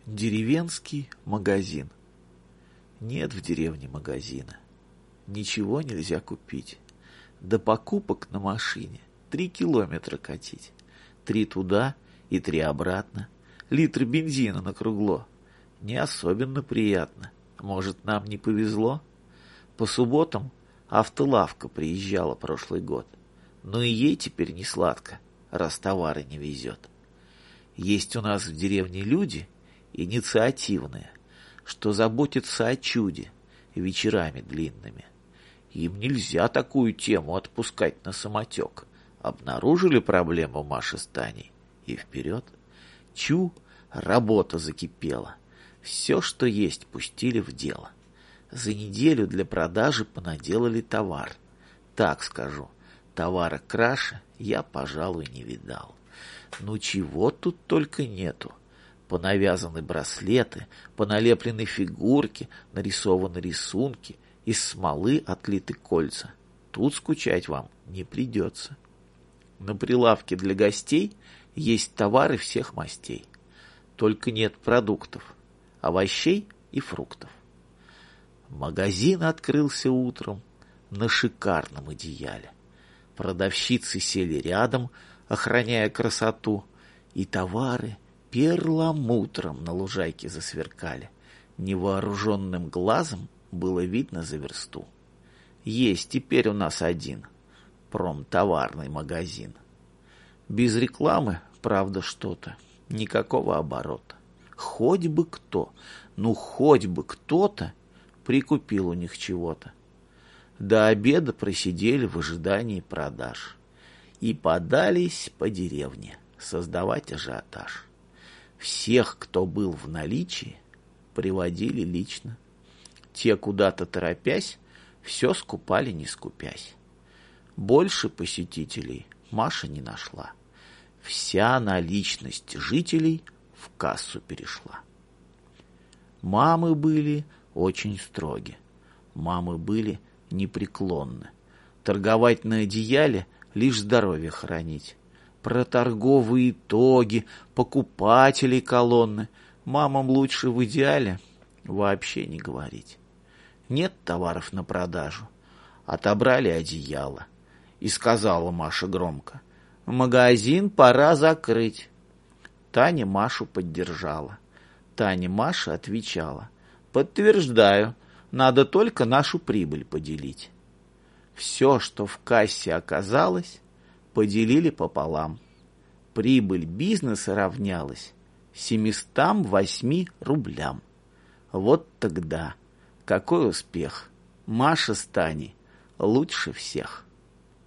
Деревенский магазин. Нет в деревне магазина. Ничего нельзя купить. До покупок на машине 3 километра катить. 3 туда и 3 обратно. Литр бензина на кругло. Не особенно приятно. Может, нам не повезло? По субботам автолавка приезжала прошлый год. Но и ей теперь не сладко, раз товары не везет. Есть у нас в деревне люди инициативные, что заботятся о чуде вечерами длинными. Им нельзя такую тему отпускать на самотек. Обнаружили проблему Маши с Таней и вперед. Работа закипела. Все, что есть, пустили в дело. За неделю для продажи понаделали товар. Так скажу, товара краше я, пожалуй, не видал. Ну чего тут только нету. Понавязаны браслеты, поналеплены фигурки, нарисованы рисунки, из смолы отлиты кольца. Тут скучать вам не придется. На прилавке для гостей есть товары всех мастей. Только нет продуктов, овощей и фруктов. Магазин открылся утром на шикарном одеяле. Продавщицы сели рядом, охраняя красоту, и товары перламутром на лужайке засверкали. Невооруженным глазом было видно за версту. Есть теперь у нас один промтоварный магазин. Без рекламы, правда, что-то, никакого оборота. Хоть бы кто, хоть бы кто-то прикупил у них чего-то. До обеда просидели в ожидании продаж и подались по деревне создавать ажиотаж. Всех, кто был в наличии, приводили лично. Те, куда-то торопясь, все скупали, не скупясь. Больше посетителей Маша не нашла. Вся наличность жителей в кассу перешла. Мамы были очень строги. Мамы были непреклонны. Торговать на одеяле — лишь здоровье хранить. Про торговые итоги, покупателей колонны мамам лучше в идеале вообще не говорить. Нет товаров на продажу. Отобрали одеяло. И сказала Маша громко: «Магазин пора закрыть». Таня Машу поддержала. Таня Маша отвечала: «Подтверждаю, надо только нашу прибыль поделить». Все, что в кассе оказалось, поделили пополам. Прибыль бизнеса равнялась 708 рублям. Вот тогда какой успех! Маша с Таней лучше всех.